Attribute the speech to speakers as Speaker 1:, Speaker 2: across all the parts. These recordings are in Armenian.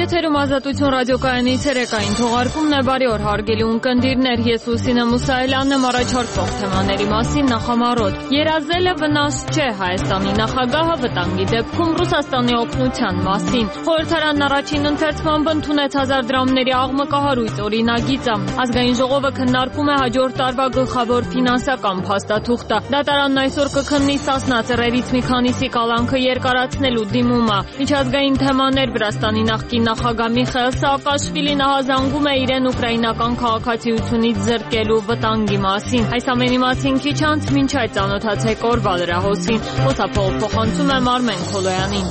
Speaker 1: Եթերում ազատություն ռադիոկայանի ցերեկային թողարկումն է, բարի օր հարգելի ունկնդիրներ, ես Լուսինե Մուսայելյանն եմ, առաջարկող թեմաների մասին նախամարոտ։ Երազելը վնաս չէ, Հայաստանի նախագահը վտանգի դեպքում Ռուսաստանի օգնության մասին։ Խորհրդարանն առաջին ընթերցմամբ ընդունեց 1000 դրամների աղմկահարույց օրինագիծը։ Ազգային ժողովը քննարկում է հաջորդ տարվա գլխավոր ֆինանսական փաստաթուղթը։ Դատարանն այսօր կքննի Սասնա ծռերից մի քանիսի կալանքը երկարացնելու դիմումը։ Միջազգային թեմաներ Վրաստանի նախկին նախագահ Միխայիլ Սաակաշվիլին ահազանգում է իրեն ուկրաինական քաղաքացիությունից զրկելու վտանգի մասին։ Այս ամենի մասին քիչ անց մինչ այդ ծանոթացեք օրվա լրահոսին։ Խոսափողը փոխանցում է Մարմեն Քոլոյանին։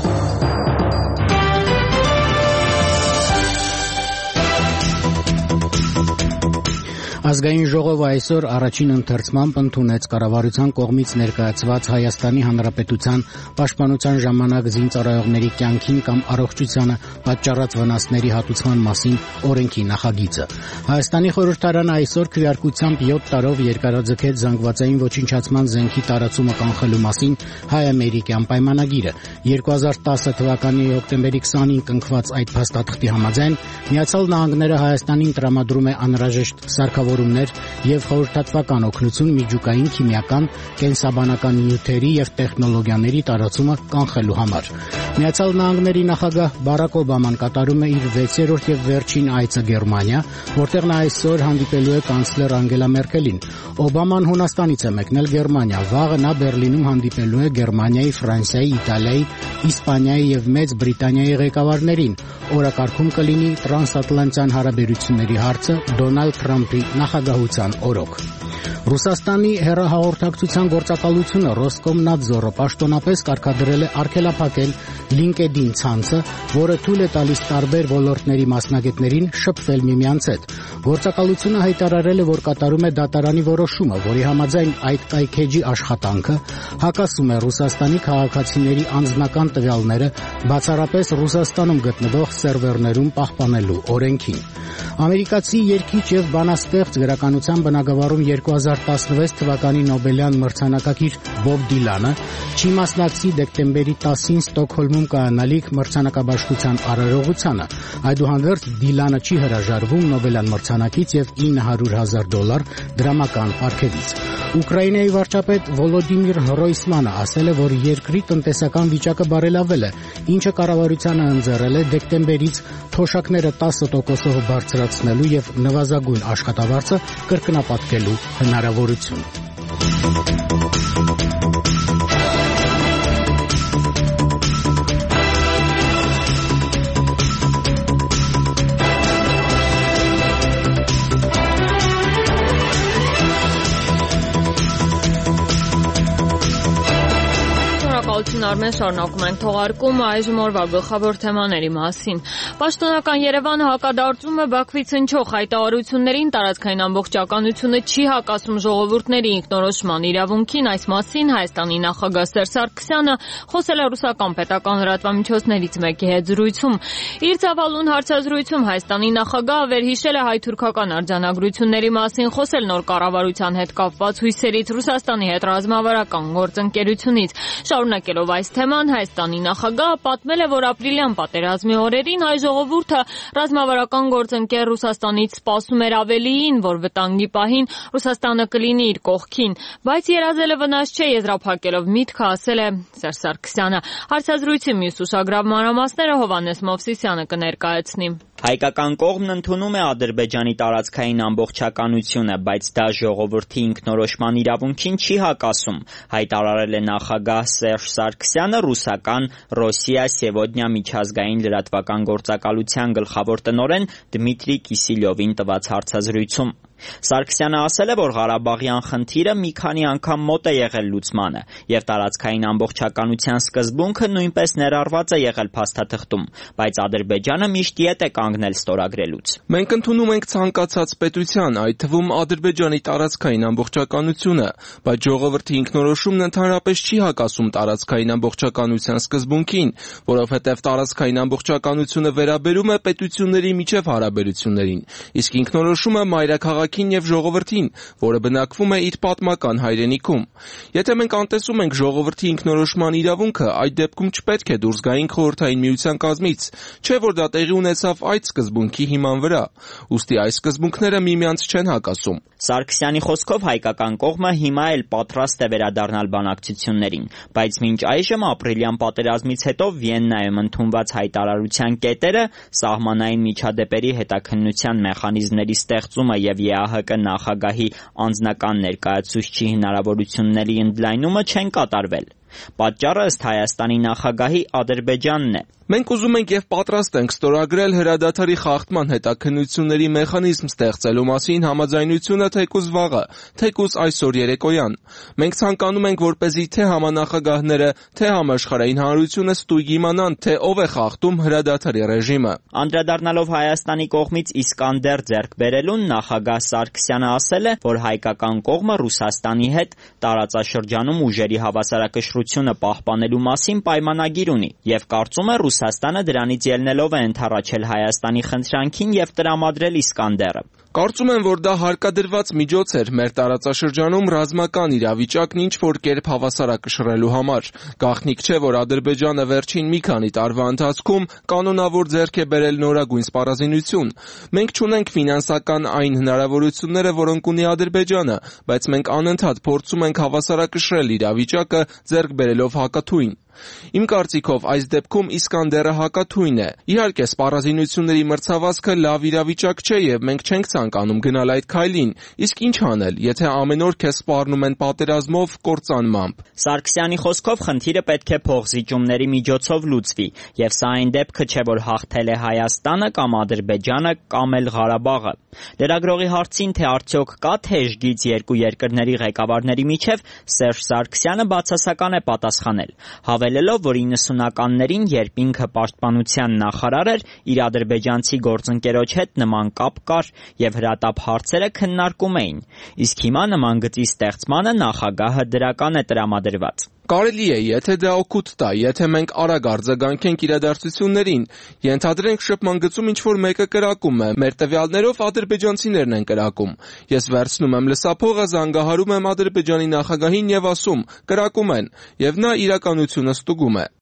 Speaker 2: Ազգային ժողովը այսօր առաջին ընթերցմամբ ընդունեց կառավարության կողմից ներկայացված Հայաստանի Հանրապետության պաշտպանության ժամանակ զինծառայողների կյանքին կամ առողջությանը պատճառած վնասների հատուցման մասին օրենքի նախագիծը։ Հայաստանի խորհրդարանը այսօր քվեարկությամբ 7 տարով երկարաձգեց զանգվածային ոչնչացման զենքի տարածումը կանխելու մասին հայ-ամերիկյան պայմանագիրը։ 2010 թվականի հոկտեմբերի 20-ին կնքված այդ փաստաթղթի համաձայն Միացյալ Նահանգները Հայաստանին տրամադրում է անհրաժեշտ սարքավորումներ եւ խորհրդատվական օգնություն միջուկային, քիմիական, կենսաբանական նյութերի եւ տեխնոլոգիաների տարածումը կանխելու համար։ Միացյալ Նահանգների նախագահ Բարակ Օբաման կատարում է իր 6-րդ եւ վերջին այցը Գերմանիա, որտեղ նա այսօր հանդիպելու է կանցլեր Անգելա Մերկելին։ Օբաման Հունաստանից է մեկնել Գերմանիա, վաղը նա Բերլինում հանդիպելու է Գերմանիայի, Ֆրանսիայի, Իտալիայի, Իսպանիայի եւ Մեծ Բրիտանիայի ղեկավարներին։ Օրակարգում կլինի տրանսատլանտյան հարաբերությունների հարցը Դոնալդ Թրամփի նախագահության օրոք։ Ռուսաստանի հեռահաղորդակցության գործակալությունը Ռոսկոմնադզորը պաշտոնապես կարգադրել է արգելափակել LinkedIn ցանցը, որը թույլ է տալիս տարբեր ոլորտների մասնագետներին շփվել միմյանց հետ։ Գործակալությունը հայտարարել է, որ կատարում է դատարանի որոշումը, որի համաձայն այդ կայքեջի աշխատանքը հակասում է Ռուսաստանի քաղաքացիների անձնական տվյալները բացառապես Ռուսաստանում գտնվող սերվերներում պահպանելու օրենքին։ Ամերիկացի երգիչ եւ բանաստեղծ գրականության բնագավառում 2016 թվականի Նոբելյան մրցանակակիր Բոբ Դիլանը չի մասնակցի դեկտեմբերի 10-ին Ստոկհոլմում կայանալիք մրցանակաբաշխության արարողությանը։ Այդուհանդերձ Դիլանը չի հրաժարվում Նոբելյան մրցանակից եւ $900,000 դրամական արգելից։ Ուկրաինայի վարչապետ Վոլոդիմիր Հրոյսմանը ասել է, որ երկրի տնտեսական վիճակը բարելավել է, ինչը կառավարությանը ընձեռել է դեկտեմբերից թոշակները 10%-ով բարձրացնելու եւ նվազագույն աշխատավարձը կրկնապատկելու հնարավորություն։
Speaker 1: Արմեն շարունակում ենք թողարկումը այժմ օրվա գլխավոր թեմաների մասին։ Պաշտոնական Երևանը հակադարձում է Բաքվից հնչող հայտարարություններին, տարածքային ամբողջականությունը չի հակասում ժողովուրդների ինքնորոշման իրավունքին, այս մասին Հայաստանի նախագահ Սերժ Սարգսյանը խոսել է ռուսական պետական լրատվամիջոցներից մեկի հետ զրույցում։ Իր ծավալուն հարցազրույցում Հայաստանի նախագահը վերհիշել է հայ-թուրքական արձանագրությունների մասին, խոսել նոր կառավարության հետ կապված հույսերից, Ռուսաստանի հետ ռազմավարական գործընկերությունից։ Շարունակելով այս թեման, Հայաստանի նախագահը պատմել է, որ ապրիլյան պատերազմի օրերին հայ ժողովուրդը ռազմավարական գործընկեր Ռուսաստանից սպասում էր ավելիին, որ վտանգի պահին Ռուսաստանը կլինի իր կողքին, բայց երազելը վնաս չէ, եզրափակելով միտքը, ասել է Սերժ Սարգսյանը։ Հարցազրույցի մյուս ուշագրավ մանրամասները Հովհաննես Մովսիսյանը կներկայացնի։
Speaker 3: Հայկական կողմն ընդունում է Ադրբեջանի տարածքային ամբողջականությունը, բայց դա ժողովրդի ինքնորոշման իրավունքին չի հակասում, հայտարարել է նախագահ Սերժ Սարգսյանը ռուսական «Ռոսիա Սևոդնյա» միջազգային լրատվական գործակալության գլխավոր տնօրեն Դմիտրի Կիսիլյովին տված հարցազրույցում։ Սարգսյանը ասել է, որ Ղարաբաղյան խնդիրը մի քանի անգամ մոտ է եղել լուծմանը, եւ տարածքային ամբողջականության սկզբունքը նույնպես ներառված է եղել փաստաթղթում, բայց Ադրբեջանը միշտ ետ է կանգնել ստորագրելուց։
Speaker 4: Մենք ընդունում ենք ցանկացած պետության, այդ թվում Ադրբեջանի տարածքային ամբողջականությունը, բայց ժողովրդի ինքնորոշումն ընդհանրապես չի հակասում տարածքային ամբողջականության սկզբունքին, որովհետեւ տարածքային ամբողջականությունը վերաբերում է պետությունների միջև հարաբերություններին, իսկ ինքնորոշումը մայրաքաղաք քաղաքին եւ ժողովրդին, որը բնակվում է իր պատմական հայրենիքում։ Եթե մենք անտեսում ենք ժողովրդի ինքնորոշման իրավունքը, այդ դեպքում չպետք է դուրս գայինք Խորհրդային Միության կազմից, չէ՞ որ դա տեղի ունեցավ այդ սկզբունքի հիման վրա։ Ուստի այս սկզբունքները միմյանց չեն հակասում։
Speaker 3: Սարգսյանի խոսքով հայկական կողմը հիմա էլ պատրաստ է վերադառնալ բանակցություններին, բայց մինչ այժմ ապրիլյան պատերազմից հետո Վիեննայում ընդունված հայտարարության կետերը սահմանային միջադեպերի հետաքննության մեխանիզմների ստեղծումը եւ ԵԱՀԿ նախագահի անձնական ներկայացուցչի հնարավորությունների ընդլայնումը չեն կատարվել։ Պատճառը ըստ Հայաստանի նախագահի Ադրբեջանն է։
Speaker 4: Մենք ուզում ենք եւ պատրաստ ենք ստորագրել հրադադարի խախտման հետաքննությունների մեխանիզմ ստեղծելու մասին համաձայնությունը թեկուզ վաղը, թեկուզ այսօր երեկոյան։ Մենք ցանկանում ենք, որպեսզի թե համանախագահները, թե համաշխարհային հանրությունը ստույգ իմանան, թե ով է խախտում հրադադարի ռեժիմը։
Speaker 3: Անդրադառնալով Հայաստանի կողմից Իսկանդեր ձեռք բերելուն, նախագահ Սարգսյանը ասել է, որ հայկական կողմը Ռուսաստանի հետ տարածաշրջանում ուժերի հավասարակշռությունը պահպանելու մասին պայմանագիր ունի եւ կարծում է Ռուսաստանը դրանից ելնելով է ընդառաջել Հայաստանի խնդրանքին եւ տրամադրել Իսկանդերը։
Speaker 4: Կարծում եմ, որ դա հարկադրված միջոց էր մեր տարածաշրջանում ռազմական իրավիճակն ինչ-որ կերպ հավասարակշռելու համար։ Գաղտնիք չէ, որ Ադրբեջանը վերջին մի քանի տարվա ընթացքում կանոնավոր ձեռք է բերել նորագույն սպառազինություն։ Մենք չունենք ֆինանսական այն հնարավորությունները, որոնք ունի Ադրբեջանը, բայց մենք անընդհատ փորձում ենք հավասարակշռել իրավիճակը ձեռք բերելով հակաթույն։ Իմ կարծիքով այս դեպքում Իսկանդերը հակաթույն է։ Իհարկե, սպառազինությունների մրցավազքը լավ իրավիճակ չէ եւ մենք չենք ցանկանում գնալ այդ քայլին, իսկ ինչ անել, եթե ամեն օր քեզ սպառնում են պատերազմով, կործանմամբ։
Speaker 3: Սարգսյանի խոսքով խնդիրը պետք է փոխզիջումների միջոցով լուծվի, եւ սա այն դեպքը չէ, որ հաղթել է Հայաստանը կամ Ադրբեջանը կամ էլ Ղարաբաղը։ Լրագրողի հարցին, թե արդյոք կա թեժ գիծ երկու երկրների ղեկավարների միջև, Սերժ Սարգսյանը բացասական է պատասխանել, հավելելով, որ 90-ականներին, երբ ինքը պաշտպանության նախարար էր, իր ադրբեջանցի գործընկերոջ հետ նման կապ կար եւ հրատապ հարցերը քննարկում էին, իսկ հիմա նման գծի ստեղծմանը նախագահը դրական է տրամադրված։
Speaker 4: Կարելի է, եթե դա օգուտ տա, եթե մենք արագ արձագանքենք իրադարձություններին, ենթադրենք շփման գծում ինչ-որ մեկը կրակում է, մեր տվյալներով ադրբեջանցիներն են կրակում։ Ես վերցնում եմ լսափողը, զանգահարում եմ Ադրբեջանի նախագահին եւ ասում՝ կրակում են, եւ նա իրականությունը ստուգում է։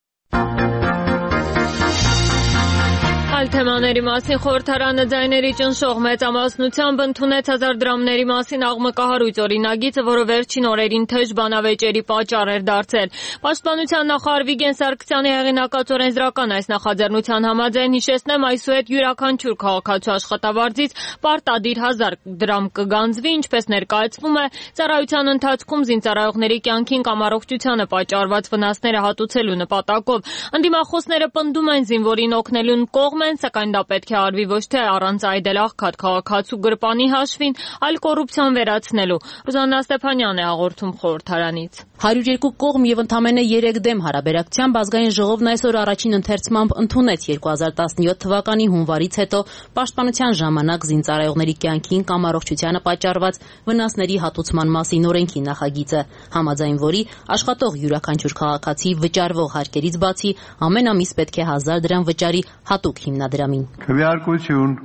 Speaker 1: Այլ թեմաների մասին խորհրդարանը ձայների ճնշող մեծամասնությամբ ընդունեց 1000 դրամների մասին աղմկահարույց օրինագիծը, որը վերջին օրերին թեժ բանավեճերի պատճառ էր դարձել։ Պաշտպանության նախարար Վիգեն Սարգսյանի հեղինակած օրենսդրական այս նախաձեռնության համաձայն, հիշեցնեմ, այսուհետ յուրաքանչյուր քաղաքացու աշխատավարձից պարտադիր 1000 դրամ կգանձվի, ինչպես ներկայացվում է, ծառայության ընթացքում զինծառայողների կյանքին կամ առողջությանը պատճառված վնասները հատուցելու նպատակով։ Ընդդիմախոսները պնդում են զինվորին օգնելուն կողմ են, սակայն դա պետք է արվի ոչ թե առանց այդել աղքատ քաղաքացու գրպանի հաշվին, այլ կոռուպցիան վերացնելու։ Ռուզաննա Ստեփանյանն է հաղորդում խորհրդարանից։
Speaker 5: 102 կողմ եւ ընդամենը 3 դեմ հարաբերակցությամբ ազգային ժողովն այսօր առաջին ընթերցմամբ ընդունեց 2017 թվականի հունվարից հետո պաշտպանության ժամանակ զինծառայողների կյանքին կամ առողջությանը պատճառված վնասների հատուցման մասին օրենքի նախագիծը, համաձայն որի աշխատող յուրաքանչյուր քաղաքացի վճարվող հարկերից բացի ամեն ամիս պետք է 1000 դրամ վճարի հատուկ հիմնադրամին։
Speaker 6: Քվեարկություն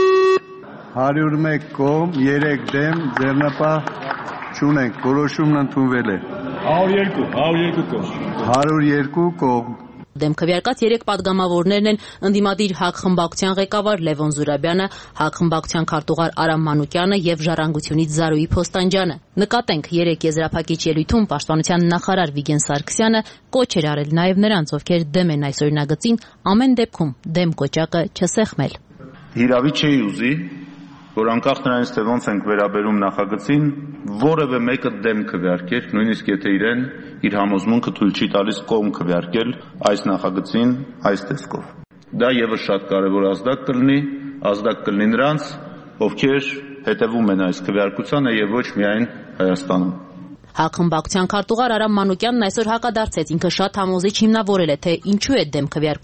Speaker 6: 101 կողմ, 3 դեմ, ձեռնապահ չունենք, որոշումն ընդունվել է։
Speaker 7: 102
Speaker 6: կողմ։
Speaker 5: Դեմ քվեարկած 3 падգամավորներն են ընդդիմադիր ՀԱԿ խմբակցության ղեկավար Լևոն Զուրաբյանը, ՀԱԿ խմբակցության քարտուղար Արամ Մանուկյանը եւ Ժառանգությունից Զարուհի Փոստանջյանը։ Նկատենք 3 եզրափակիչ ելույթում պաշտպանության նախարար Վիգեն Սարգսյանը կոչ էր արել նաեւ նրանց, ովքեր դեմ են այս օրինագծին, ամեն դեպքում դեմ կոճակը չսեղմել։
Speaker 7: Հիրավի չի ուզի, որ անկախ նրանից թե ոնց ենք վերաբերում նախագծին, որևէ մեկը դեմ քվեարկեր, նույնիսկ եթե իրեն իր համոզմունքը թույլ չի տալիս կողմ քվեարկել այս նախագծին այս տեսքով։ Դա եւս շատ կարեւոր ազդակ կլինի նրանց, ովքեր հետևում են այս քվեարկությանը եւ ոչ միայն Հայաստանում։
Speaker 5: ՀԱԿ խմբակցության քարտուղար Արամ Մանուկյանն այսօր հակադարձեց, ինքը շատ համոզիչ հիմնավորել է, թե ինչու է դեմ քվեարկում։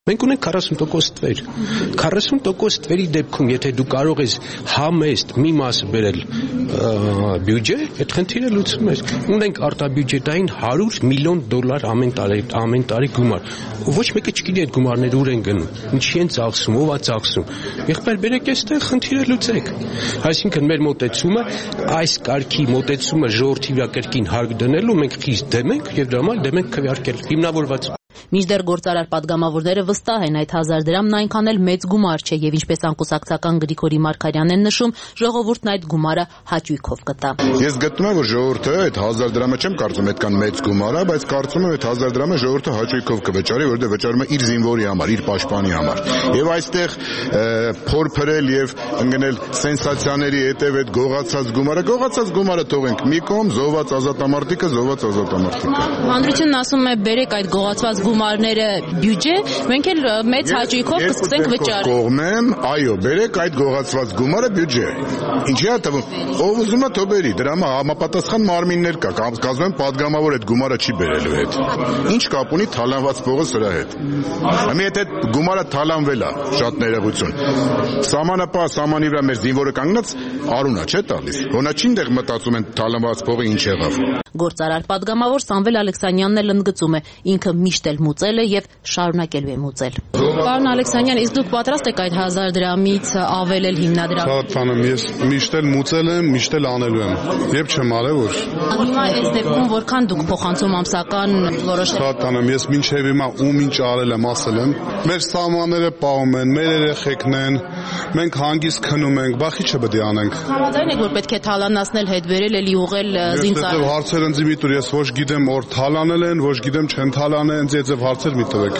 Speaker 8: Մենք ունենք 40% ստվեր։ 40% ստվերի դեպքում, եթե դու կարող ես համեստ մի մասը բերել բյուջե, այդ խնդիրը լուծվում է։ Ունենք արտաբյուջետային $100 միլիոն ամեն տարի գումար։ Ոչ մեկը չգիտի այդ գումարները ուր են գնում, ինչի են ծախսում, ով է ծախսում։ Եղբայր բերեք այստեղ խնդիրը լուծեք։ Այսինքն մեր մոտեցումը, այս կարգի մոտեցումը ժողովրդի վրա կրկին հարկ դնելու մենք խիստ դեմ ենք եւ դրա համար դեմ ենք քվեարկել հիմնավորված։
Speaker 5: Մինչդեռ գործարար պատգամավորները վստահ են այդ 1000 դրամն այնքան էլ մեծ գումար չէ եւ ինչպես անկուսակցական Գրիգորի Մարգարյանն են նշում, ժողովուրդն այդ գումարը հաճույքով կտա։
Speaker 9: Ես գտնում եմ, որ ժողովուրդը այդ 1000 դրամը չեմ կարծում այդքան մեծ գումար է, բայց կարծում եմ այդ 1000 դրամը ժողովուրդը հաճույքով կվճարի, որովհետեւ վճարում է իր զինվորի համար, իր պաշտպանի համար։ Եվ այստեղ փորփրել եւ ընկնել սենսացիաների հետեւ այդ գողացած գումարը թողենք մի կողմ, զոհված ազատամարտիկը։
Speaker 5: Հանրությունն ասում է բերեք այդ գողացված գումարները բյուջե, մենք էլ մեծ հաճույքով կսկսենք վճարել։
Speaker 9: Կողմեմ, այո, բերեք այդ գողացված գումարը բյուջե։ Ինչի՞ է թվում, ով ուզում է թող բերի, դրա համապատասխան մարմիններ կա, կազմում են падգամավոր այդ գումարը չի բերելու հետ։ Ինչ կապ ունի թալանված փողը սրա հետ։ Հիմա եթե այդ գումարը թալանվել է, շատ ներողություն։ Սամանի վրա մեր զինվորը կանգնած արունա չէ տալիս։ Հոնա չի այնտեղ մտածում են թալանված փողը ինչ եղավ։
Speaker 5: Գործարար падգամավոր Սամվել Ալեքսանյանն էլ ընդգծում է, ինքը միշտ էլ մուծել է եւ շարունակելու է մուծել։ Պարոն Ալեքսանյան, իսկ դուք պատրաստ եք այդ 1000 դրամից ավելել հիմնադրամ։
Speaker 10: Շատ բան եմ, ես միշտ էլ մուծել եմ, միշտ էլ անելու եմ։ Եվ չեմ արել որ։
Speaker 5: Հիմա այս դեպքում որքան դուք փոխանցում ամսական որոշել։
Speaker 10: Շատ բան եմ, ես մինչև հիմա ում ինչ արել եմ, ասել եմ։ Մեր սահմանները պահում են, մեր երեխեքն են, մենք հանգիստ քնում ենք, բախի չպետք է անենք։
Speaker 5: Համաձայն եք, որ պետք է թալանացնել, հետ վերել, էլի ուղղել զինծառայ։
Speaker 10: Հարցեր ընձի մի տուր, ես ոչ գիտեմ, որ թալանել են, ոչ գիտեմ չեն թալանել, ինձ եծև հարցեր մի տվեք։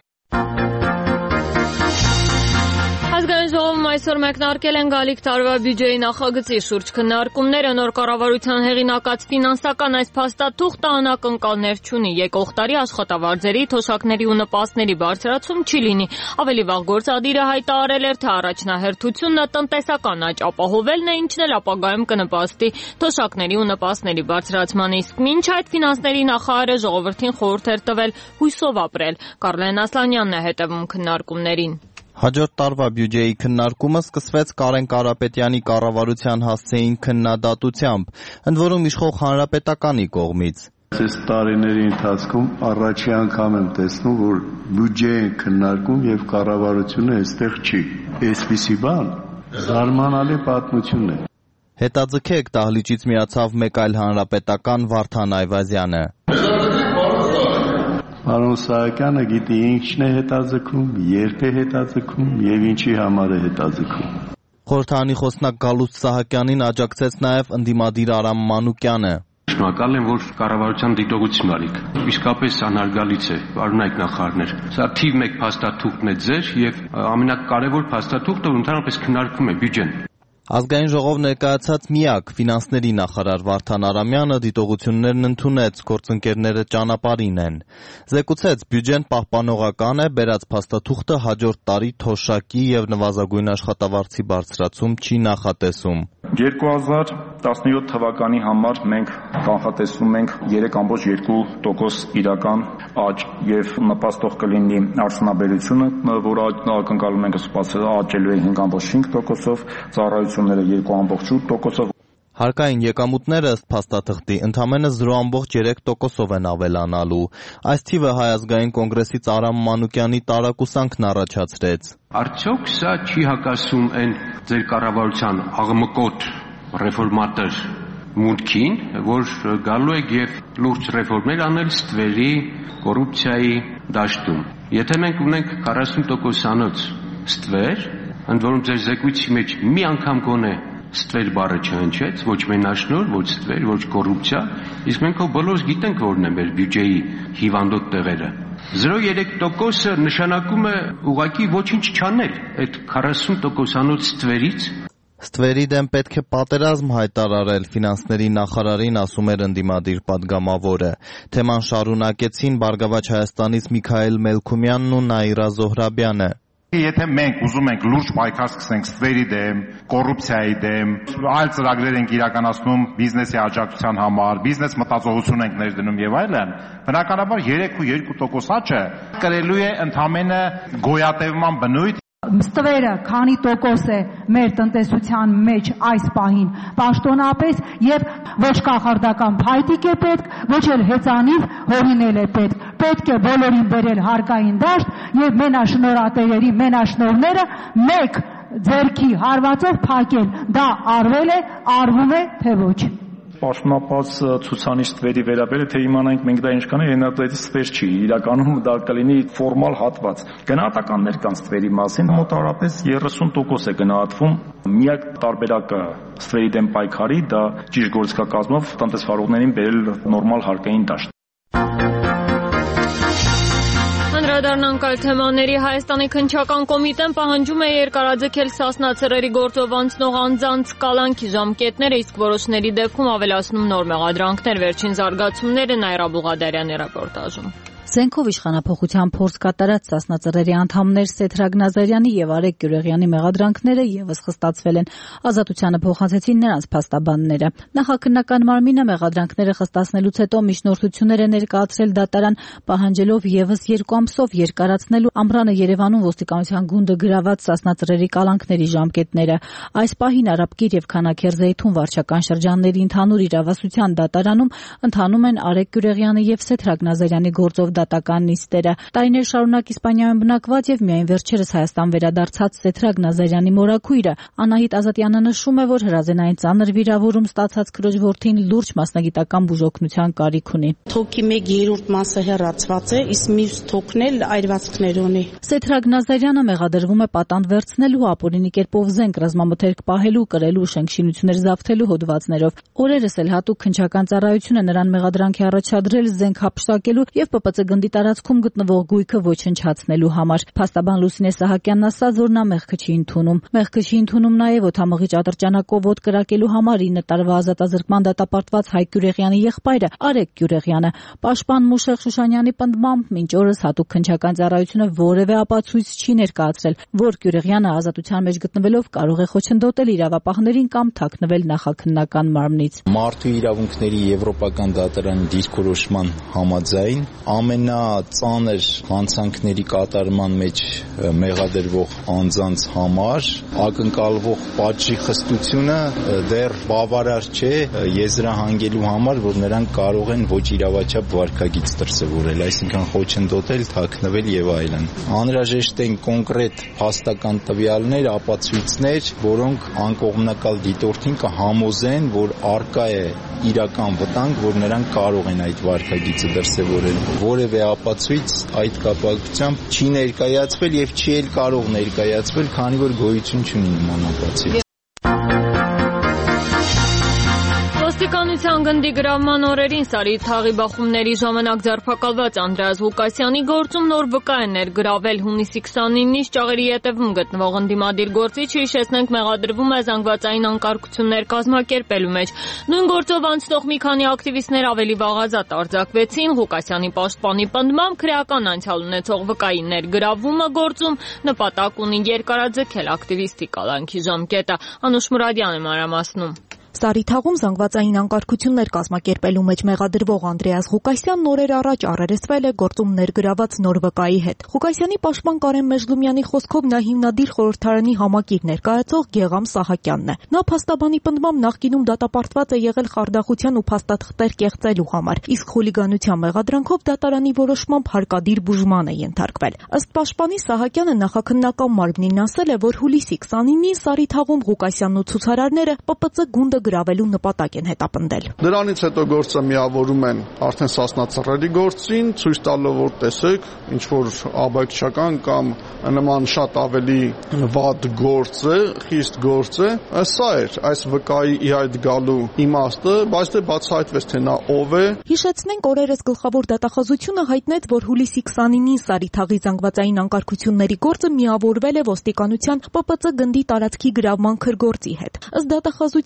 Speaker 1: Այսօր մեկնարկել են գալիք տարվա բյուջեի նախագծի շուրջ քննարկումները, նոր կառավարության հեղինակած ֆինանսական այս փաստաթուղթը անակնկալներ չունի, եկող տարի աշխատավարձերի, թոշակների ու նպաստների բարձրացում չի լինի։ Ավելի վաղ գործադիրը հայտարարել էր, թե առաջնահերթությունը տնտեսական աճ ապահովելն է, ինչն էլ ապագայում կնպաստի թոշակների ու նպաստների բարձրացմանը, իսկ մինչ այդ ֆինանսների նախարարը ժողովրդին խորհուրդ էր տվել հույսով ապրել։ Կարլեն Ասլանյանն է հետևում քննարկումներին։
Speaker 11: Հաջորդ տարվա բյուջեի քննարկումը սկսվեց Կարեն Կարապետյանի կառավարության հասցեին քննադատությամբ, ընդ որում իշխող Հանրապետականի կողմից։
Speaker 6: Այս տարիների ընթացքում առաջի անգամ եմ տեսնում, որ բյուջե են քննարկում եւ կառավարությունը այստեղ չի։ Այսպիսի բան զարմանալի պատմություն է։
Speaker 11: Հետաձգեք դահլիճից միացավ մեկ այլ հանրապետական Վարդան Այվազյանը։
Speaker 6: Պարոն Սահակյանը գիտի ինչն է հետաձգում, երբ է հետաձգում եւ ինչի համար է հետաձգում։
Speaker 11: Խորհրդարանի խոսնակ Գալուստ Սահակյանին աջակցեց նաեւ ընդդիմադիր Արամ Մանուկյանը։
Speaker 8: Շնորհակալ եմ, որ կառավարության դիտողություն արիք։ Իսկապես անհարգալից է, պարոնայք նախարարներ։ Սա թիվ 1 փաստաթուղթն է ձեր եւ ամենակարևոր փաստաթուղթը, որ ընդհանրապես քննարկվում է բյուջեն։
Speaker 11: Ազգային ժողով ներկայացած միակ ֆինանսների նախարար Վարդան Արամյանը դիտողություններն ընդունեց, գործընկերները ճանապարհին են։ Զեկուցեց, բյուջեն պահպանողական է, բերած փաստաթուղթը հաջորդ տարի թոշակի եւ նվազագույն աշխատավարձի բարձրացում չի նախատեսում։
Speaker 7: 2017 թվականի համար մենք կանխատեսում ենք 3.2% իրական աճ եւ նպաստող կլինի արդյունաբերությունը, որը ակնկալում ենք աճելու է 5.5%-ով, ծառայությունները 2.8%-ով։
Speaker 11: Հարկային եկամուտները ըստ փաստաթղթի ընդամենը 0.3%-ով են ավելանալու։ Այս թիվը Հայ ազգային կոնգրեսից Արամ Մանուկյանի տարակուսանքն առաջացրեց։
Speaker 8: Արդյոք սա չի հակասում այն ձեր կառավարության աղմկոտ ռեֆորմատոր մուտքին, որ գալու եք եւ լուրջ ռեֆորմներ անել ստվերի, կոռուպցիայի դաշտում։ Եթե մենք ունենք 40%-անոց ստվեր, ընդ որում ձեր զեկույցի մեջ մի անգամ գոնե ստվեր բառը չհնչեց, ոչ մենաշնոր, ոչ ստվեր, ոչ կոռուպցիա, իսկ մենք բոլորս գիտենք որն է մեր բյուջեի հիվանդոտ տեղերը։ 0.3%-ը նշանակում է ուղղակի ոչինչ չանել այդ 40%-անոց ստվերից։
Speaker 11: Ստվերի դեմ պետք է պատերազմ հայտարարել, ֆինանսների նախարարին ասում էր ընդդիմադիր պատգամավորը։ Թեման շարունակեցին Բարգավաճ Հայաստանից Միքայել Մելքումյանն ու Նաիրա Զոհրաբյանը։
Speaker 12: Եթե մենք ուզում ենք լուրջ պայքար սկսենք ստվերի դեմ, կոռուպցիայի դեմ, այլ ծրագրեր ենք իրականացնում բիզնեսի աջակցության համար, բիզնես մտածողություն ենք ներդնում եւ այլն, բնականաբար 3.2% աճը կրելու է ընդամենը գոյատևման բնույթ։
Speaker 13: Ստվերը քանի տոկոս է մեր տնտեսության մեջ այս պահին պաշտոնապես եւ ոչ կախարդական փայտիկ է պետք, ոչ էլ հեծանիվ հորինել է պետք։ Պետք է բոլորին բերել հարկային դաշտ եւ մենաշնորհատերերի մենաշնորհները մեկ ձեռքի հարվածով փակել։ Դա արվել է, արվում է, թե ոչ։
Speaker 14: Պաշտոնապած ցուցանիշ ստվերի վերաբերյալ թե իմանանք մենք դա ինչքան է, հենարտետի ստվեր չի, իրականում դա կլինի ֆորմալ հատված։ Գնահատականներ կան ստվերի մասին, մոտավորապես 30% է գնահատվում։ Միակ տարբերակը ստվերի դեմ պայքարի դա ճիշտ գործիքակազմով տնտեսվարողներին բերել նորմալ հարկային դաշտ։
Speaker 1: Անդրադառնանք այլ թեմաների։ Հայաստանի քննչական կոմիտեն պահանջում է երկարաձգել Սասնա ծռերի գործով անցնող անձանց կալանքի ժամկետները, իսկ որոշների դեպքում ավելացնում նոր մեղադրանքներ։ Վերջին զարգացումները Նաիրա Բուղադարյանի ռեպորտաժում։
Speaker 15: Զենքով իշխանափոխության փորձ կատարած Սասնա ծռերի անդամներ Սեթ Ռագնազարյանի եւ Արեգ Գյուրեղյանի մեղադրանքները եւս խստացվել են։ Ազատությանը փոխանցեցին նրանց փաստաբանները։ Նախաքննական մարմինը մեղադրանքները խստացնելուց հետո միջնորդություններ է ներկայացրել դատարան, պահանջելով եւս 2 ամսով երկարացնելու ամռանը Երևանում ոստիկանության գունդը գրաված Սասնա ծռերի կալանքների ժամկետները։ Այս պահին Արաբկիր եւ Քանաքերզեյթուն վարչական շրջանների ընդհանուր իրավասության դատարանում ընթանում են Արեգ Գյուրեղյանի եւ Սեթ Ռագնազարյանի գործով դատական նիստերը։ Տարիներ շարունակ Իսպանիայում բնակված եւ միայն վերջերս Հայաստան վերադարձած Սեթ Ռագնազարյանի մորաքույրը Անահիտ Ազատյանը նշում է, որ հրազենային ծանր վիրավորում ստացած քրոջ որդին լուրջ մասնագիտական բուժօգնության կարիք ունի։
Speaker 16: Թոքի 1/3 մասը հեռացված է, իսկ մյուս թոքն էլ այրվածքներ ունի։
Speaker 15: Սեթ Ռագնազարյանը մեղադրվում է պատանդ վերցնելու, ապօրինի կերպով զենք ռազմամթերք պահելու, կրելու, շենքշինություններ զավթելու հոդվածներով։ Օրերս էլ հատուկ քննչական ծառայությունը նրան մեղադրանքի առաջադրել զենք հափշտակելու եւ ՊՊՑ գնդի տարածքում գտնվող գույքը ոչնչացնելու համար։ Փաստաբան Լուսինե Սահակյանն ասաց, որ նա մեղքը չի ընդունում։ Մեղքը չի ընդունում նաև օդամղիչ ատրճանակով ոտ կրակելու համար 9 տարվա ազատազրկման դատապարտված Հայկ Գյուրեղյանի եղբայրը Արեգ Գյուրեղյանը։ Պաշտպան Մուշեղ Շուշանյանի պնդմամբ մինչ օրս հատուկ քննչական ծառայությունը որևէ ապացույց չի ներկայացրել, որ Գյուրեղյանը ազատության մեջ գտնվելով կարող է խոչընդոտել իրավապահներին կամ թաքնվել նախաքննական մարմնից։
Speaker 17: Մարդու իրավունքների եվրոպական դատարանի դիրքորոշման համաձայն ամենածանր հանցանքների կատարման մեջ մեղադրվող անձանց համար ակնկալվող պատժի խստությունը դեռ բավարար չէ եզրահանգելու համար, որ նրանք կարող են ոչ իրավաչափ վարքագիծ դրսևորել, այսինքն խոչընդոտել, թաքնվել եւ այլն։ Անհրաժեշտ են կոնկրետ փաստական տվյալներ, ապացույցներ, որոնք անկողմնակալ դիտորդին կհամոզեն, որ արկա է իրական վտանգ, որ նրանք կարող են այդ վարքագիծը դրսևորել։ Որևէ ապացույց այդ կապակցությամբ չի ներկայացվել եւ չի էլ կարող ներկայացվել, քանի որ գոյություն չունի նման ապացույց։
Speaker 1: Ոստիկանության գնդի գրավման օրերին Սարի թաղի բախումների ժամանակ ձերբակալված Անդրեաս Ղուկասյանի գործում նոր վկա է ներգրավել։ Հունիսի 29-ից ճաղերի ետևում գտնվող ընդդիմադիր գործիչը, հիշեցնենք, մեղադրվում է զանգվածային անկարգություններ կազմակերպելու մեջ։ Նույն գործով անցնող մի քանի ակտիվիստներ ավելի վաղ ազատ արձակվեցին։ Ղուկասյանի պաշտպանի պնդմամբ քրեական անցյալ ունեցող վկայի ներգրավումը գործում նպատակ ունի երկարաձգել ակտիվիստի կալանքի ժամկետը։ Անուշ Մուրադյանը մանրամասնում։
Speaker 18: Սարի թաղում զանգվածային անկարգություններ կազմակերպելու մեջ մեղադրվող Անդրեաս Ղուկասյանն օրեր առաջ առերեսվել է գործում ներգրաված նոր վկայի հետ։ Ղուկասյանի պաշտպան Կարեն Մեժլումյանի խոսքով նա հիմնադիր խորհրդարանի համակիր ներկայացող Գեգամ Սահակյանն է։ Նա փաստաբանի պնդմամբ նախկինում դատապարտված է եղել խարդախության ու փաստաթղթեր կեղծելու համար, իսկ խուլիգանության մեղադրանքով դատարանի որոշմամբ հարկադիր բուժման է ենթարկվել։ Ըստ պաշտպանի Սահակյանը նախաքննական մարմնին ասել է, որ հուլիսի 29-ին Սարի թաղում Ղուկասյանն ու ցուցարարները ՊՊՑ գունդը գրավելու նպատակ են հետապնդել։
Speaker 10: Դրանից հետո գործը միավորում են արդեն Սասնա ծռերի գործին, ցույց տալով, որ տեսեք, ինչ որ աբեկչական կամ նման շատ ավելի վատ գործ է, խիստ գործ է, սա էր այս վկայի ի հայտ գալու իմաստը, բայց դե բացահայտվեց, թե նա ով է։
Speaker 18: Հիշեցնենք, օրերս գլխավոր դատախազությունը հայտնեց, որ հուլիսի 29-ին Սարի թաղի զանգվածային անկարգությունների գործը միավորվել է ոստիկանության ՊՊՑ գնդի տարածքի գրավման քրգործի հետ։ Ըստ դատախազության անցած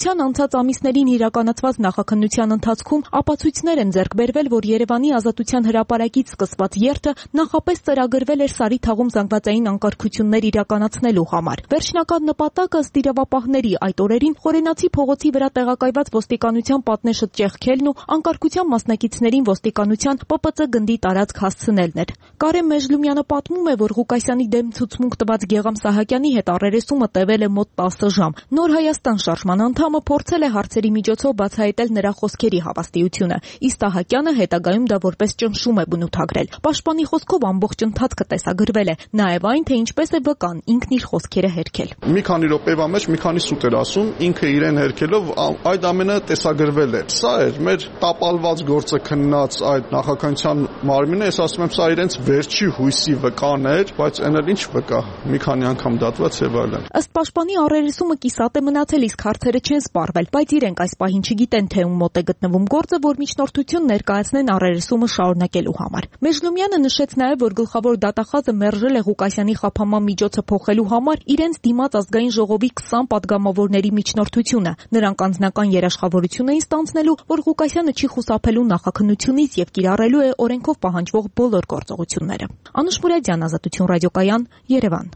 Speaker 18: անցած ամիսներին իրականացված նախաքննության ընթացքում ապացույցներ են ձեռք բերվել, որ Երևանի Ազատության հրապարակից սկսված երթը նախապես ծրագրվել էր Սարի թաղում զանգվածային անկարգություններ իրականացնելու համար։ Վերջնական նպատակը ըստ իրավապահների այդ օրերին Խորենացի փողոցի վրա տեղակայված ոստիկանության պատնեշը ճեղքելն ու անկարգության մասնակիցներին ոստիկանության ՊՊՑ գնդի տարածք հասցնելն էր։ Կարեն Մեժլումյանը պատմում է, որ Ղուկասյանի դեմ ցուցմունք տված Գեգամ Սահակյանի հետ առերեսումը տևել է մոտ 10 ժամ։ Նոր Հայաստան շարժման անդամը փորձել է հարցերի միջոցով բացահայտել նրա խոսքերի հավաստիությունը, իսկ Սահակյանը հետագայում դա որպես ճնշում է բնութագրել։ Պաշտպանի խոսքով ամբողջ ընթացքը տեսագրվել է, նաև այն, թե ինչպես է վկան ինքն իր խոսքերը հերքել։
Speaker 10: Մի քանի րոպեվա մեջ մի քանի սուտ էր ասում, ինքը իրեն հերքելով այդ ամենը տեսագրվել է։ Սա էր մեր տապալված գործը քննած այդ նախաքանության մարմինը, ես ասում եմ, սա իրենց վերջի հույսի վկան էր, բայց այն էլ ինչ վկա, մի քանի անգամ դատված եւ այլն։
Speaker 18: Ըստ պաշտպանի առերեսումը կիսատ է մնացել, իսկ հարցերը չեն սպառվել, բայց իրենք այս պահին չգիտեն, թե ում մոտ է գտնվում գործը, որ միջնորդություն ներկայացնեն առերեսումը շարունակելու համար։ Մեժլումյանը նշեց նաև, որ գլխավոր դատախազը մերժել է Ղուկասյանի խափանման միջոցը փոխելու համար իրենց դիմաց ազգային ժողովի 20 падգամավորների միջնորդությունը։ Նրանք անձնական երաշխավորություն էին ստանձնելու, որ Ղուկասյանը չի խուսափելու նախաքննությունից եւ կիրառելու է օրենքով պահանջվող բոլոր գործողությունները։ Անուշ Մուրադյան, Ազատություն ռադիոկայան, Երևան։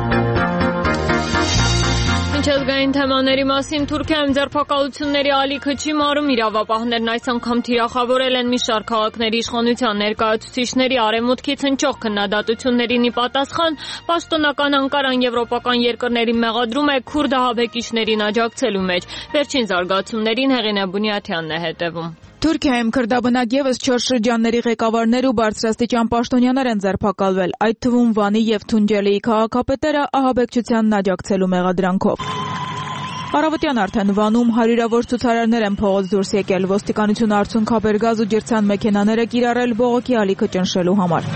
Speaker 1: Միջազգային թեմաների մասին Թուրքիայում ձերբակալությունների ալիքը չի մարում, իրավապահներն այս անգամ թիրախավորել են մի շարք քաղաքների իշխանության ներկայացուցիչների արևմուտքից հնչող քննադատություններին ի պատասխան, պաշտոնական Անկարան եվրոպական երկրների մեղադրում է քուրդ ահաբեկիչներին աջակցելու մեջ։ Վերջին զարգացումներին Հեղինե Բունյաթյանն է հետևում։
Speaker 19: Թուրքիայում քրդաբնակ եւս 4 շրջանների ղեկավարներ ու բարձրաստիճան պաշտոնյաներ են ձերբակալվել, այդ թվում Վանի եւ Թունջելիի քաղաքապետերը ահաբեկչությանն աջակցելու մեղադրանքով։ Առավոտյան արդեն Վանում հարյուրավոր ցուցարարներ են փողոց դուրս եկել, ոստիկանությունը արցունքաբեր գազ ու ջրցան մեքենաներ է կիրառել բողոքի ալիքը ճնշելու համար։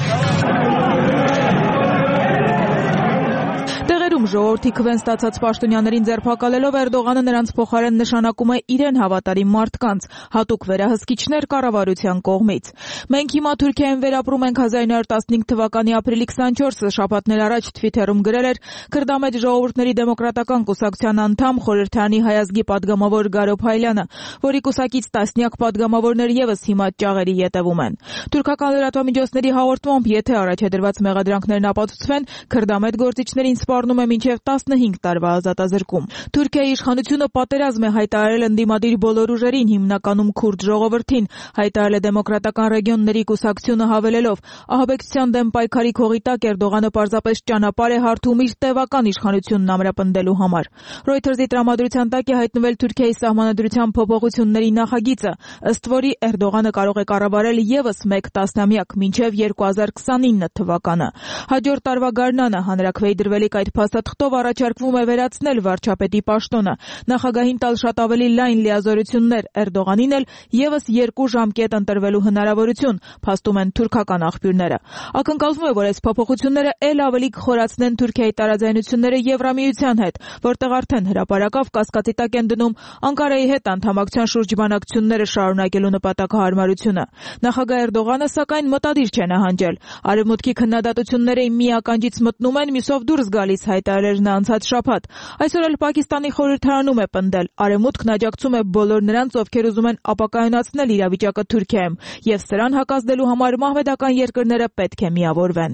Speaker 19: Տեղերում ժողովրդի քվեն ստացած պաշտոնյաներին ձերբակալելով Էրդողանը նրանց փոխարեն նշանակում է իրեն հավատարիմ մարդկանց, հատուկ վերահսկիչներ կառավարության կողմից։ Մենք հիմա Թուրքիայում վերապրում ենք 1915 թվականի ապրիլի 24-ը, շաբաթներ առաջ Թվիթերում գրել էր Քրդամեջ ժողովուրդների դեմոկրատական կուսակցության անդամ Խորհրդանի հայազգի падգամավոր Գարոբ Հայլյանը, որի կուսակից տասնյակ падգամավորներ եւս հիմա ճաղերի ետևում են։ Թուրքական լրատվամիջոցների հաղորդմամբ, եթե առաջադրված մեղադրանքներն ապացուցվեն, Քրդամեջ գործիչներին սպառնում է մինչև 15 տարվա ազատազրկում։ Թուրքիայի իշխանությունը պատերազմ է հայտարարել ընդդիմադիր բոլոր ուժերին, հիմնականում քուրդ ժողովրդին, հայտարարել է դեմոկրատական ռեգիոնների կուսակցությունը հավելելով. ահաբեկչության դեմ պայքարի քողի տակ Էրդողանը պարզապես ճանապարհ է հարթում իր տևական իշխանությունն ամրապնդելու համար։ Reuters-ի տրամադրության տակ է հայտնվել Թուրքիայի սահմանադրության փոփոխությունների նախագիծը, ըստ որի Էրդողանը կարող է կառավարել եւս 1 տասնամյակ մինչև 2029 թվականը։ Հաջորդ տարվա գարնանը հանրաքվեի դրվելիք այդ փաստաթղթով առաջարկվում է վերացնել վարչապետի պաշտոնը, նախագահին տալ շատ ավելի լայն լիազորություններ, Էրդողանին էլ եւս 2 ժամկետ ընտրվելու հնարավորություն, փաստում են թուրքական աղբյուրները։ Ակնկալվում է, որ այս փոփոխությունները ել ավելի կխորացնեն Թուրքիայի տարաձայնությունները Եվրամիության հետ, որտեղ արդեն հրապարակավ կասկածի տակ են դնում Անկարայի հետ անդամակցության շուրջ բանակցությունները շարունակելու նպատակահարմարությունը։ Նախագահ Էրդողանը սակայն մտադիր չէ նահանջել։ Արևմուտքի քննադատությունները մի ականջից մտնում են, մյուսով դուրս գալիս, հայտարարել նա անցած շաբաթ։ Այսօր էլ Պակիստանի խորհրդարանում է պնդել. արևմուտքն աջակցում է բոլոր նրանց, ովքեր ուզում են ապակայունացնել իրավիճակը Թուրքիայում, եւ սրան հակազդելու համար մահմեդական երկրները պետք է միավորվեն։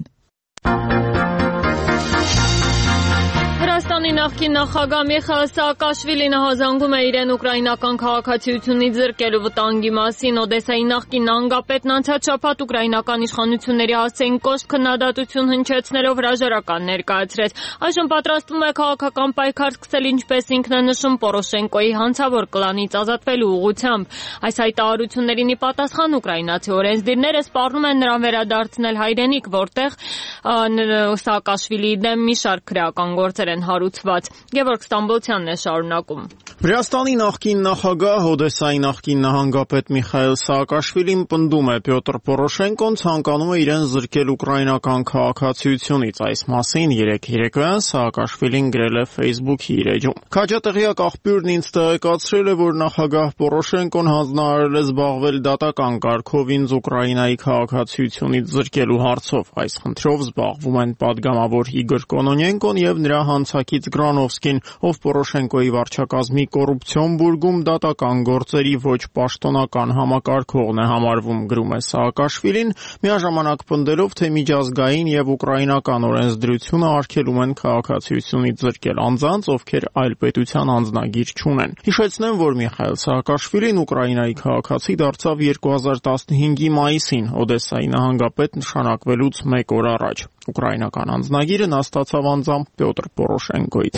Speaker 1: Վրաստանի նախկին նախագահ Միխայիլ Սաակաշվիլին հազանգում է իրեն ուկրաինական քաղաքացիությունից զրկելու վտանգի մասին։ Օդեսայի նախկին նահանգապետն անցած շաբաթ ուկրաինական իշխանությունների հասցեին կոշտ քննադատություն հնչեցնելով հրաժարական ներկայացրեց։ Այժմ պատրաստվում է քաղաքական պայքար սկսել, ինչպես ինքն է նշում, Պորոշենկոյի հանցավոր կլանից ազատվելու ուղղությամբ։ Այս հայտարարություններին ի պատասխան ուկրաինացի օրենսդիրները սպառնում են նրան վերադարձնել հայրենիք, որտեղ Սաակաշվիլիի դեմ մի շարք քրեական գործեր են հարուցված։ Գևորգ Ստամբոլցյանն է շարունակում։
Speaker 20: Վրաստանի նախկին նախագահ, Օդեսայի նախկին նահանգապետ Միխայիլ Սաակաշվիլին պնդում է Պյոտր Պորոշենկոն ցանկանում է իրեն զրկել ուկրաինական քաղաքացիությունից։ Այս մասին երեկոյան Սաակաշվիլին գրել է Facebook-ի իր էջում։ Քաջատեղյակ աղբյուրն ինձ տեղեկացրել է, որ նախագահ Պորոշենկոն հանձնարարել է զբաղվել դատական կարգով ինձ Ուկրաինայի քաղաքացիությունից զրկելու հարցով։ Այս խնդրով զբաղվում են պատգամավոր Իգոր Կոնոնենկոն եւ նրա հանցակից Դենիս Գրանովսկին, ով Պորոշենկոյի վարչակազմի կոռուպցիոն բուրգում դատական գործերի ոչ պաշտոնական համակարգողն է համարվում, գրում է Սաակաշվիլին, միաժամանակ պնդելով, թե միջազգային եւ ուկրաինական օրենսդրությունը արգելում են քաղաքացիությունից զրկել անձանց, ովքեր այլ պետության անձնագիր չունեն։ Հիշեցնեմ, որ Միխայել Սաակաշվիլին Ուկրաինայի քաղաքացի դարձավ 2015-ի մայիսին Օդեսայի նահանգապետ նշանակվելուց 1 օր առաջ։ Ուկրաինական անձնագիրը նա ստացավ անձամբ Պյոտր Պորոշենկոից։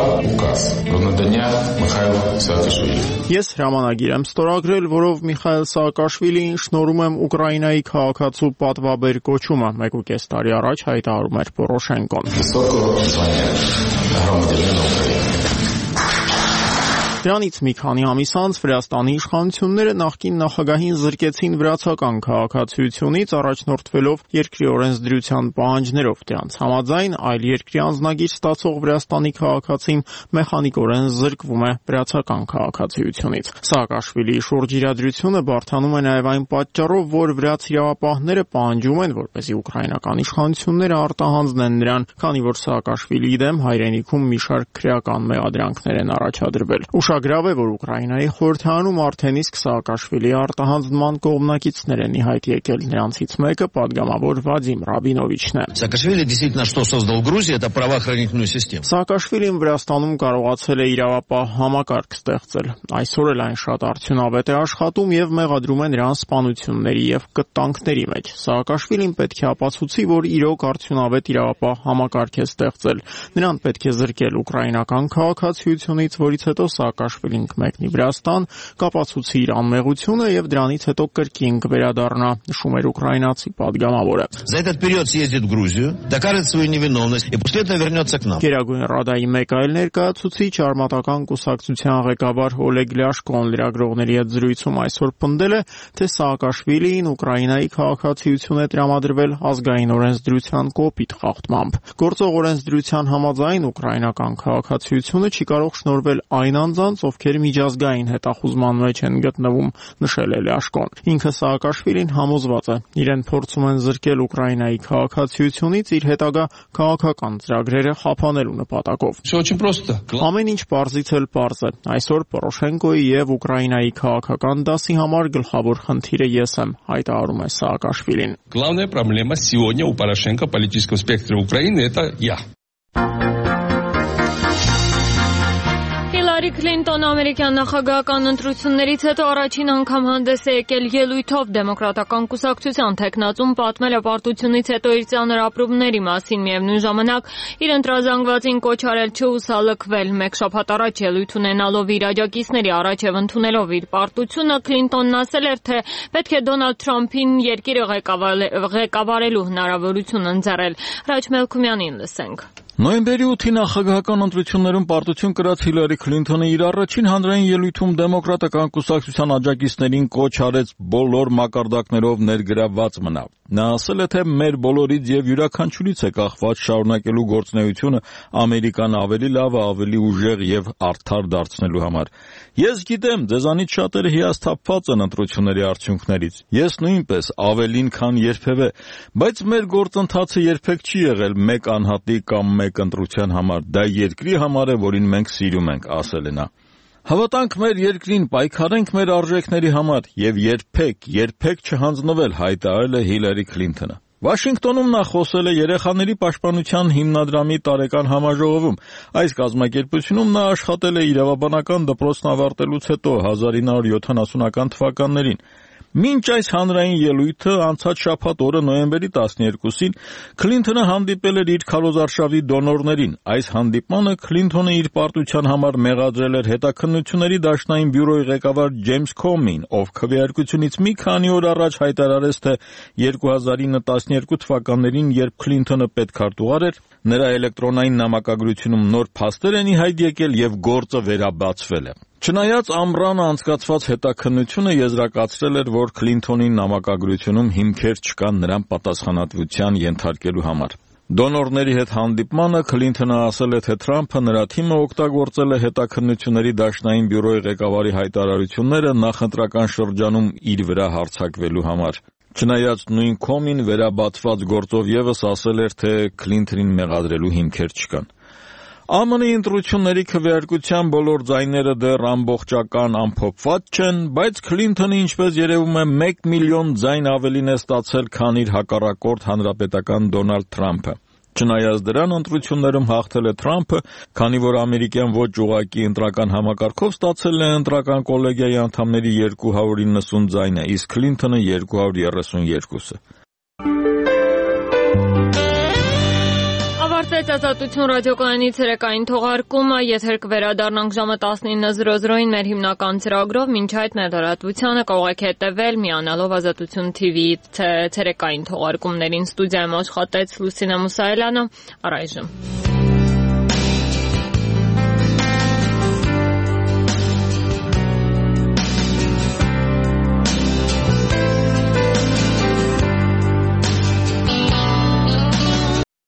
Speaker 20: Ես հրամանագիր եմ ստորագրել, որով Միխայել Սաակաշվիլիին շնորհում եմ Ուկրաինայի քաղաքացու պատվաբեր կոչումը, 1.5 տարի առաջ հայտարարում էր Պորոշենկոն։ Դրանից մի քանի ամիս անց Վրաստանի իշխանությունները նախկին նախագահին զրկեցին վրացական քաղաքացիությունից, առաջնորդվելով երկրի օրենսդրության պահանջներով։ Դրանց համաձայն այլ երկրի անձնագիր ստացող Վրաստանի քաղաքացին մեխանիկորեն զրկվում է վրացական քաղաքացիությունից։ Սաակաշվիլիի շուրջ իրադրությունը բարդանում է նաև այն պատճառով, որ վրաց իրավապահները պահանջում են, որպեսզի ուկրաինական իշխանությունները արտահանձնեն նրան, քանի որ Սաակաշվիլիի դեմ հայրենիքում մի շարք քրեական մեղադրանքներ են առաջադրվել։ Ուշագրավ է, որ Ուկրաինայի խորհրդարանում արդեն իսկ Սաակաշվիլիի արտահանձնման կողմնակիցներ են ի հայտ եկել, նրանցից մեկը պատգամավոր Վադիմ Ռաբինովիչն է։ Սաակաշվիլին Վրաստանում կարողացել է իրավապահ համակարգ ստեղծել։ Այսօր էլ այն շատ արդյունավետ է աշխատում եւ մեղադրում է նրան սպանությունների եւ կտանքների մեջ։ Սաակաշվիլին պետք է ապացուցի, որ իրոք արդյունավետ իրավապահ համակարգ է ստեղծել։ Նրան պետք է զրկել ուկրաինական քաղաքացիությունից, որից հետո Սաակաշվիլին կմեկնի Վրաստան, կապացուցի իր անմեղությունը եւ դրանից հետո կրկին կվերադառնա, նշում էր ուկրաինացի պատգամավորը։ Գերագույն Ռադայի մեկ այլ ներկայացուցիչ, արմատական կուսակցության ղեկավար Օլեգ Լյաշկոն լրագրողների հետ զրույցում այսօր պնդել է, թե Սաակաշվիլին Ուկրաինայի քաղաքացիություն է տրամադրվել ազգային օրենսդրության կոպիտ խախտմամբ։ Գործող օրենսդրության համաձայն ուկրաինական քաղաքացիությունը չի կարող շնորհվել այն անձանց, ովքեր միջազգային հետախուզման մեջ են գտնվում, նշել է Լյաշկոն։ Ինքը Սաակաշվիլին համոզված է, իրեն փորձում են զրկել Ուկրաինայի քաղաքացիությունից իր հետագա քաղաքական ծրագրերը խափանելու նպատակով։ Ամեն ինչ պարզից էլ պարզ է։ Այսօր Պորոշենկոյի եւ Ուկրաինայի քաղաքական դասի համար գլխավոր խնդիրը ես եմ, հայտարարում է Սաակաշվիլին։
Speaker 21: Главная проблема сегодня у Порошенко в политическом спектре Украины это я.
Speaker 1: Հիլարի Քլինտոնը ամերիկյան նախագահական ընտրություններից հետո առաջին անգամ հանդես է եկել ելույթով դեմոկրատական կուսակցության թեկնածուն պատմել է պարտությունից հետո իր ծանր ապրումների մասին, միևնույն ժամանակ իր ընտրազանգվածին կոչ արել չհուսալքվել։ Մեկ շաբաթ առաջ ելույթ ունենալով իր աջակիցների առաջև ընդունելով իր պարտությունը, Քլինտոնն ասել էր, թե պետք է Դոնալդ Թրամփին երկիրը ղեկավարելու հնարավորություն ընձեռել։ Ռաջ Մելքումյանին լսենք։
Speaker 22: Նոյեմբերի 8-ի նախագահական ընտրություններում պարտություն կրած Հիլարի Քլինթոնը իր առաջին հանրային ելույթում դեմոկրատական կուսակցության աջակիցներին կոչ արեց բոլոր մակարդակներով ներգրավված մնալ։ Նա ասել է, թե մեր բոլորից եւ յուրաքանչյուրից է կախված շարունակելու գործունեությունը Ամերիկան ավելի լավ, ավելի ուժեղ եւ արդար դարձնելու համար։ Ես գիտեմ, ձեզանից շատերը հիասթափված են ընտրությունների արդյունքներից։ Ես նույնպես ավելին, քան երբևէ, բայց մեր գործընթացը երբեք չի եղել մեկ անհատի կամ մեկ ընտրության համար, դա երկրի համար է, որին մենք սիրում ենք, ասել է նա։ Հավատանք մեր երկրին, պայքարենք մեր արժեքների համար եւ երբեք չհանձնվել, հայտարարել է Հիլարի Քլինթոնը։ Վաշինգտոնում նա խոսել է երեխաների պաշտպանության հիմնադրամի տարեկան համաժողովում։ Այս կազմակերպությունում նա աշխատել է իրավաբանական դպրոցն ավարտելուց հետո 1970-ական թվականներին։ Մինչ այս հանրային ելույթը անցած շաբաթ օրը նոյեմբերի 12-ին Քլինթոնը հանդիպել էր իր քարոզարշավի դոնորներին։ Այս հանդիպմանը Քլինթոնը իր պարտության համար մեղադրել էր հետաքննությունների դաշնային բյուրոյի ղեկավար Ջեյմս Քոմին, ով քվեարկությունից մի քանի օր առաջ հայտարարեց, թե 2012 թվականներին, երբ Քլինթոնը պետքարտուղար էր, նրա էլեկտրոնային նամակագրությունում նոր փաստեր են ի հայտ եկել եւ գործը վերաբացվել է։ Չնայած ամռանը անցկացված հետաքննությունը եզրակացրել էր, որ Քլինթոնի նամակագրությունում հիմքեր չկան նրան պատասխանատվության ենթարկելու համար։ Դոնորների հետ հանդիպմանը Քլինթոնը ասել է, թե Թրամփը նրա թիմը օգտագործել է հետաքննությունների դաշնային բյուրոյի ղեկավարի հայտարարությունները նախընտրական շրջանում իր վրա հարձակվելու համար։ Չնայած նույն Քոմին վերաբացված գործով եւս ասել էր, թե Քլինթոնին մեղադրելու հիմքեր չկան։ ԱՄՆ-ի ընտրությունների քվեարկության բոլոր ձայները դեռ ամբողջական ամփոփված չեն, բայց Քլինթոնը, ինչպես երևում է, 1 միլիոն ձայն ավելին է ստացել, քան իր հակառակորդ հանրապետական Դոնալդ Թրամփը։ Չնայած դրան, ընտրություններում հաղթել է Թրամփը, քանի որ ամերիկյան ոչ ուղղակի ընտրական համակարգով ստացել է ընտրական կոլեգիայի անդամների 290 ձայնը, իսկ Քլինթոնը 232-ը։
Speaker 1: Ավարտվեց Ազատություն ռադիոկայանի ցերեկային թողարկումը, եթեր կվերադառնանք ժամը 19:00-ին մեր հիմնական ծրագրով, մինչ այդ մեր լրատվությանը կարող եք հետևել միանալով Ազատություն TV-ի ցերեկային թողարկումներին։ Ստուդիայում աշխատեց Լուսինե Մուսայելյանը, առայժմ։